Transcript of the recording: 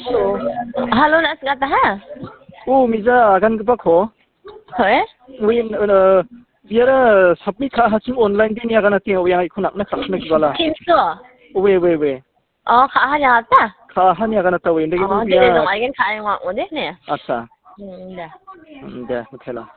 Halo. Halo, nak kata ha? Oh, Miza akan ke Bako? Hei? Win, biar submit hasil online din ya kan nanti yang ikut nak nak bala. Kinso? We. Oh, kah hanya apa? Kahan ya kan tahu ini Oh, gitu dia ya. dong, agen kah yang mau deh ni. Asa. Dah. Dah, betul lah.